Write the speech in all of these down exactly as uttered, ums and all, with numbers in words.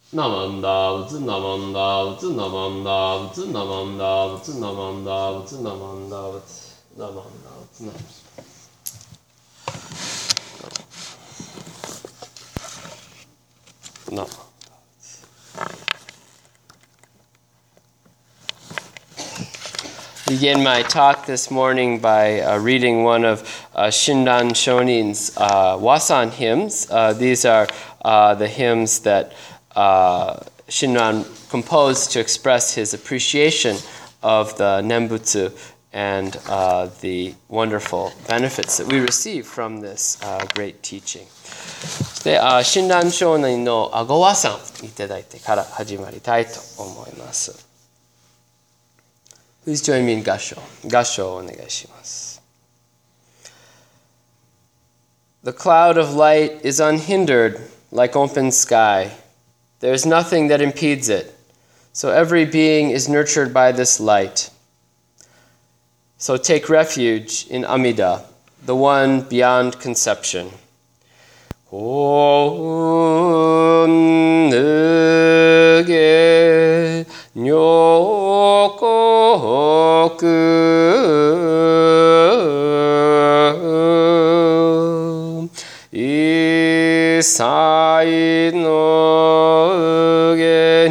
Namanda, Vutsu Namanda, Vutsu Namanda, Vutsu Namanda, Vutsu Namanda, Vutsu Namanda, Vutsu Namanda, Vutsu Namanda. No. Begin my talk this morning by uh, reading one of uh, Shinran Shonin's uh, Wasan hymns. Uh, these are uh, the hymns that uh, Shinran composed to express his appreciation of the Nembutsu and uh, the wonderful benefits that we receive from this uh, great teaching. で、親鸞上人のご和賛いただいてから始まりたいと思います。Please join me in 合唱。合唱をお願いします。The cloud of light is unhindered like open sky. There is nothing that impedes it. So every being is nurtured by this light. So take refuge in Amida, the one beyond conception. Om Nuge Nyokoku Isai no Uge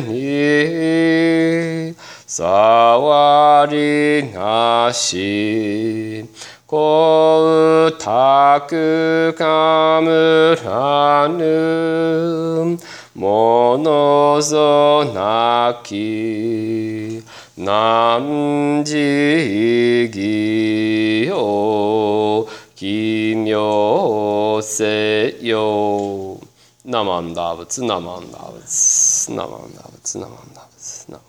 ni Sawari nashi Ko taku kamuranu monozo naki namji gyo kimyo seyo namanda butsu namanda butsu namanda butsu namanda butsu namanda.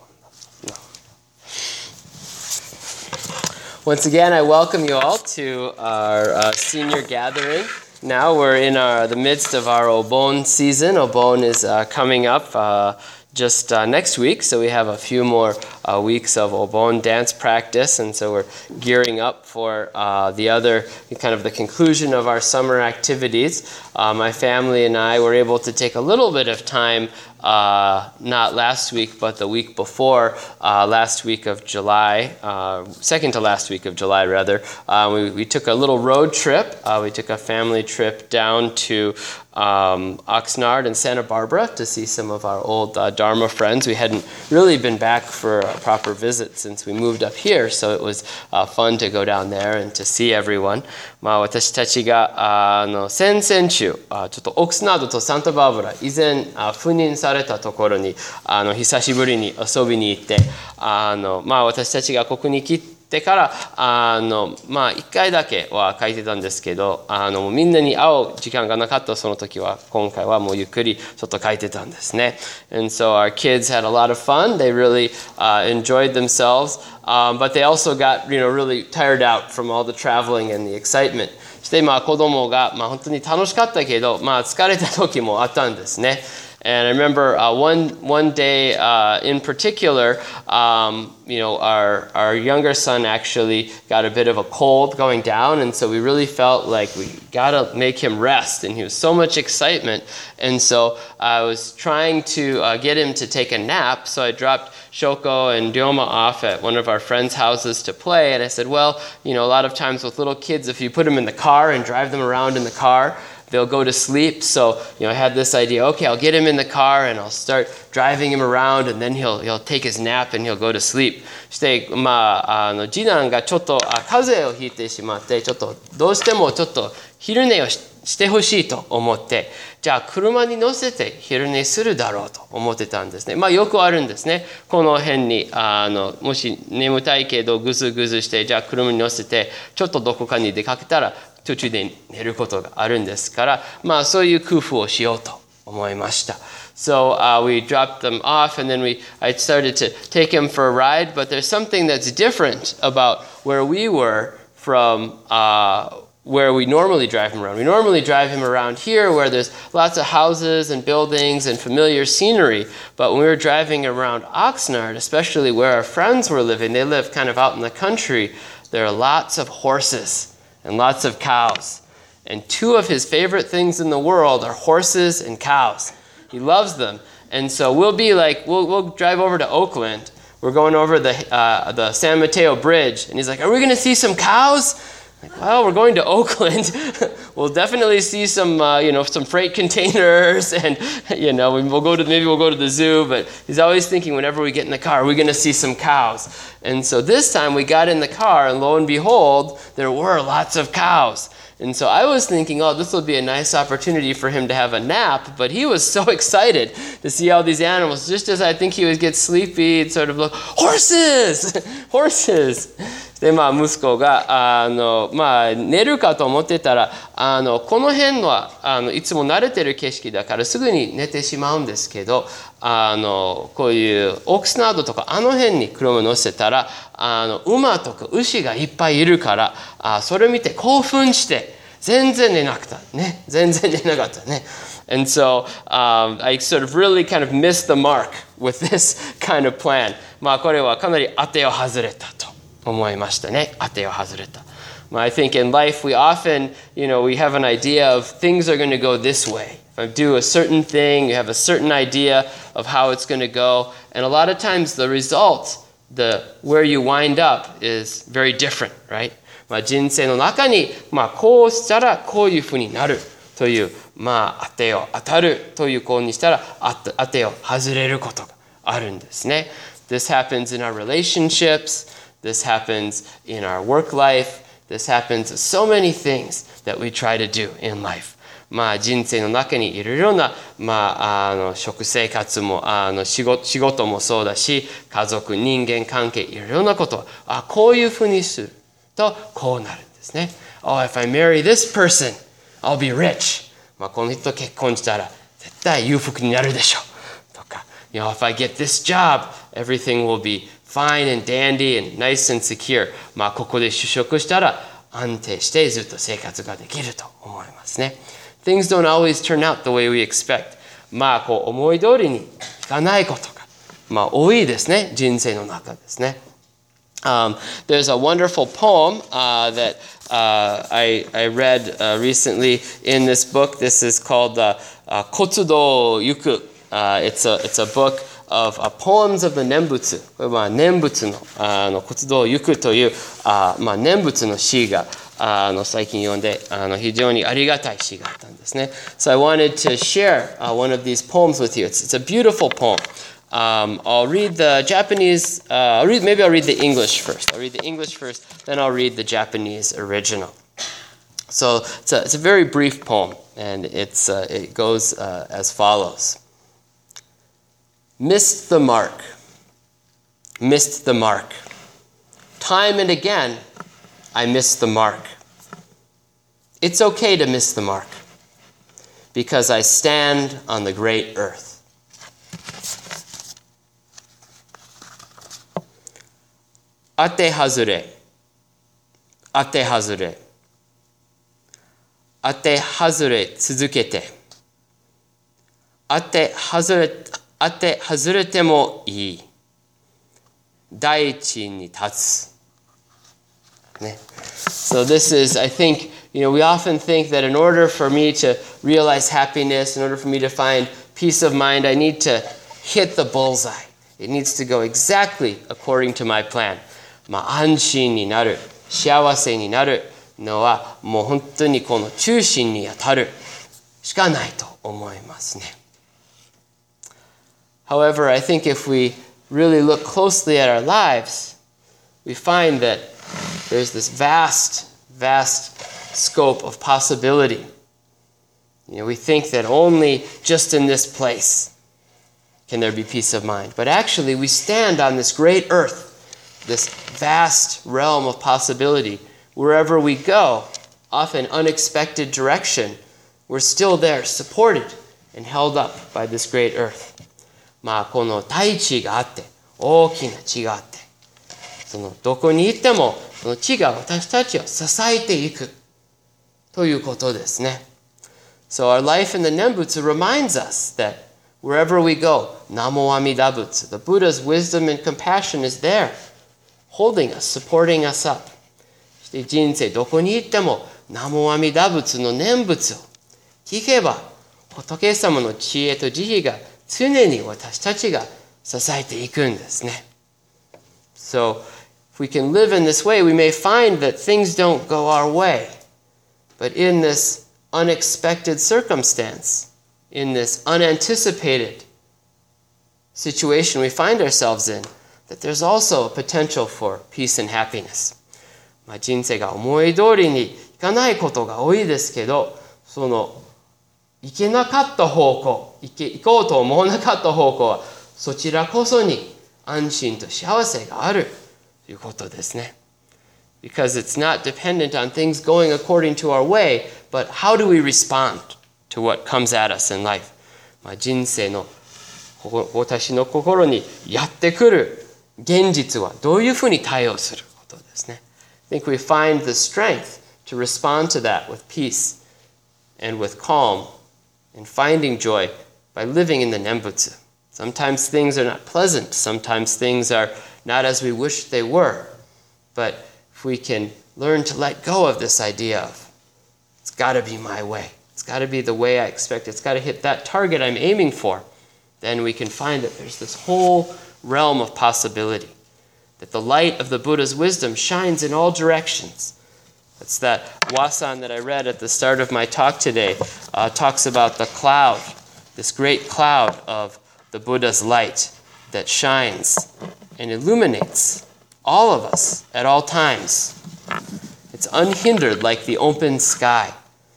Once again, I welcome you all to our uh, senior gathering. Now we're in our, the midst of our Obon season. Obon is uh, coming up uh, just uh, next week, so we have a few more uh, weeks of Obon dance practice, and so we're gearing up for uh, the other, kind of the conclusion of our summer activities. Uh, my family and I were able to take a little bit of time Uh, not last week, but the week before, uh, last week of July, uh, second to last week of July, rather. Uh, we, we took a little road trip. Uh, we took a family trip down to um, Oxnard and Santa Barbara to see some of our old uh, Dharma friends. We hadn't really been back for a proper visit since we moved up here, so it was uh, fun to go down there and to see everyone. まあ、私たちがあの先々週あちょっとオックスナードとサンタバーバラ以前あ赴任されたところにあの久しぶりに遊びに行ってあの、まあ、私たちがここに来てからあの、まあ、いっかいだけは書いてたんですけどあのみんなに会う時間がなかったその時は今回はもうゆっくりちょっと書いてたんですね。And so our kids had a lot of fun. They really uh, enjoyed themselves, um, but they also got, you know, really tired out from all the traveling and the excitement. そしてまあ子供がまあ本当に楽しかったけど、まあ疲れた時もあったんですね。And I remember uh, one one day uh, in particular, um, you know, our our younger son actually got a bit of a cold going down, and so we really felt like we gotta make him rest. And he was so much excitement, and so I was trying to uh, get him to take a nap. So I dropped Shoko and Ryoma off at one of our friends' houses to play, and I said, well, you know, a lot of times with little kids, if you put them in the car and drive them around in the car, they'll go to sleep. So, you know, I had this idea, okay, I'll get him in the car and I'll start driving him around and then he'll he'll take his nap and he'll go to sleep. そして、まあ、あの次男がちょっとあ風邪をひいてしまって、ちょっとどうしてもちょっと昼寝を し, してほしいと思って、じゃあ車に乗せて昼寝するだろうと思ってたんですね。まあよくあるんですね。この辺にあのもし眠たいけどぐずぐずして、じゃあ車に乗せてちょっとどこかに出かけたら途中で寝ることがあるんですから、まあそういう工夫をしようと思いました。So uh, we dropped them off and then we I started to take him for a ride, but there's something that's different about where we were from uh, where we normally drive him around. We normally drive him around here where there's lots of houses and buildings and familiar scenery, but when we were driving around Oxnard, especially where our friends were living, they live kind of out in the country, there are lots of horses and lots of cows. And two of his favorite things in the world are horses and cows. He loves them. And so we'll be like, we'll, we'll drive over to Oakland. We're going over the, uh, the San Mateo Bridge. And he's like, are we going to see some cows? Like, well, we're going to Oakland. We'll definitely see some, uh, you know, some freight containers, and you know, we'll go to maybe we'll go to the zoo. But he's always thinking, whenever we get in the car, are we going to see some cows? And so this time we got in the car, and lo and behold, there were lots of cows. And so I was thinking, oh, this will be a nice opportunity for him to have a nap. But he was so excited to see all these animals. Just as I think he would get sleepy, he'd sort of look, horses! Horses! で、まあ、息子が、あの、まあ、寝るかと思ってたら、あの、この辺は、あの、いつも慣れてる景色だからすぐに寝てしまうんですけど、あの、こういうオークスナードとかあの辺に車乗せたら、あの、馬とか牛がいっぱいいるから、あ、それ見て興奮して、全然寝なかったね。全然寝なかったね。And so um, I sort of really kind of missed the mark with this kind of plan. まあ、これはかなり当てを外れたと。思いましたね。当てを外れた。I think in life we often, you know, we have an idea of things are going to go this way. If I do a certain thing, you have a certain idea of how it's going to go. And a lot of times the result, the where you wind up is very different, right? まあ人生の中に、まあこうしたらこういうふうになるという、まあ当てを当たるというこうにしたら当てを外れることがあるんですね。This happens in our relationships.This happens in our work life. This happens in so many things that we try to do in life. まあ人生の中にいろいろな、まあ、あの食生活もあの仕事、仕事もそうだし、家族、人間関係、いろいろなことあこういうふうにするとこうなるんですね。Oh, if I marry this person, I'll be rich. まあこの人と結婚したら絶対裕福になるでしょう。とか、you know, if I get this job, everything will be fine and dandy and nice and secure. まあここで就職したら安定してずっと生活ができると思いますね。Things don't always turn out the way we expect. まあこう思い通りにいかないことがまあ多いですね。人生の中ですね。Um, there's a wonderful poem uh, that uh, I, I read uh, recently in this book. This is called uh, uh, Kotsudo Yuku. Uh, it's a it's a book of uh, poems of the Nenbutsu. これは念仏のあの活動を行くというあまあ念仏の詩があの最近読んであの非常にありがたい詩があったんですね。So I wanted to share uh, one of these poems with you. It's it's a beautiful poem. Um, I'll read the Japanese. Uh, I'll read maybe I'll read the English first. I'll read the English first, then I'll read the Japanese original. So it's a it's a very brief poem, and it's uh, it goes uh, as follows. Missed the mark. Missed the mark. Time and again, I missed the mark. It's okay to miss the mark because I stand on the great earth. Ate hazure. Ate hazure. Ate hazure 続けて。Ate hazure当て外れてもいい。大地に立つ。ね。So this is, I think, you know, we often think that in order for me to realize happiness, in order for me to find peace of mind, I need to hit the bullseye. It needs to go exactly according to my plan. まあ安心になる、幸せになるのはもう本当にこの中心に当たるしかないと思いますね。However, I think if we really look closely at our lives, we find that there's this vast, vast scope of possibility. You know, we think that only just in this place can there be peace of mind. But actually, we stand on this great earth, this vast realm of possibility. Wherever we go, often unexpected direction, we're still there, supported and held up by this great earth. まあこの大地があって大きな地があってそのどこに行ってもその地が私たちを支えていくということですね。So our life in the Nenbutsu reminds us that wherever we go, Namo Amida Butsu, the Buddha's wisdom and compassion is there, holding us, supporting us up. そして人生どこに行ってもNamo Amida Butsuの念仏を聞けば仏様の知恵と慈悲が常に私たちが支えていくんですね。So, if we can live in this way, we may find that things don't go our way. But in this unexpected circumstance, in this unanticipated situation we find ourselves in, that there's also a potential for peace and happiness. まあ、人生が思い通りにいかないことが多いですけど、その行けなかった方向、行け、行こうと思わなかった方向は、そちらこそに安心と幸せがあるということですね。Because it's not dependent on things going according to our way, but how do we respond to what comes at us in life? まあ、人生の私の心にやってくる現実はどういうふうに対応することですね。I think we find the strength to respond to that with peace and with calm and finding joy by living in the Nembutsu. Sometimes things are not pleasant. Sometimes things are not as we wish they were. But if we can learn to let go of this idea of, it's got to be my way. It's got to be the way I expect. It's got to hit that target I'm aiming for. Then we can find that there's this whole realm of possibility. That the light of the Buddha's wisdom shines in all directions. That's that wasan that I read at the start of my talk today. Uh, talks about the cloud, this great cloud of the Buddha's light that shines and illuminates all of us at all times. It's unhindered like the open sky.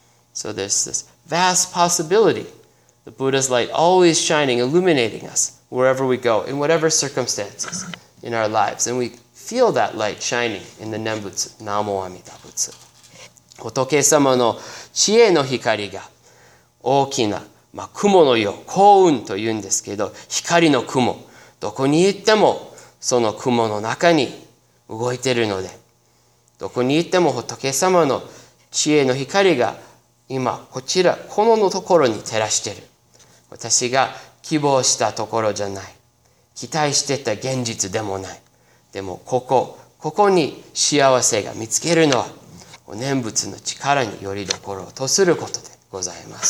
So there's this vast possibility. The Buddha's light always shining, illuminating us wherever we go, in whatever circumstances in our lives. And we feel that light shining in the Nembutsu, Namo Amida Butsu. 仏様の知恵の光が大きな、まあ、雲のよう、幸運というんですけど、光の雲、どこに行ってもその雲の中に動いているので、どこに行っても仏様の知恵の光が今こちら、このところに照らしている。私が希望したところじゃない。期待してた現実でもない。でもここ、ここに幸せが見つけるのは、念仏の力によりどころとすることでございます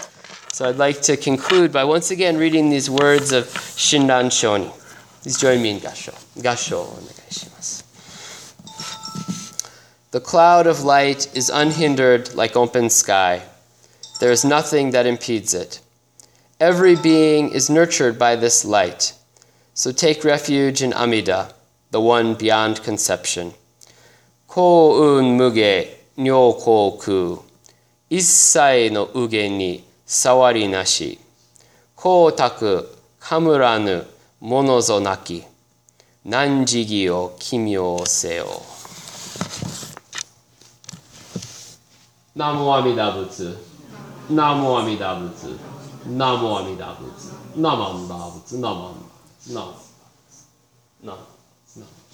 。So I'd like to conclude by once again reading these words of Shinran Shoni. Please join me in Gasho. Gasho, お願いします。The cloud of light is unhindered like open sky. There is nothing that impedes it. Every being is nurtured by this light. So take refuge in Amida, the one beyond conception. Koun muge nyo koku. Issai no uge ni sawari nashi. Kotaku kamuranu monozo naki. Nanjigi o kimyo seo. Namo Amida Butsu. Namo Amida Butsu. Namo Amida Butsu. Namo Amida Butsu. Namo Amida Butsu. Namo. Namo. Namo.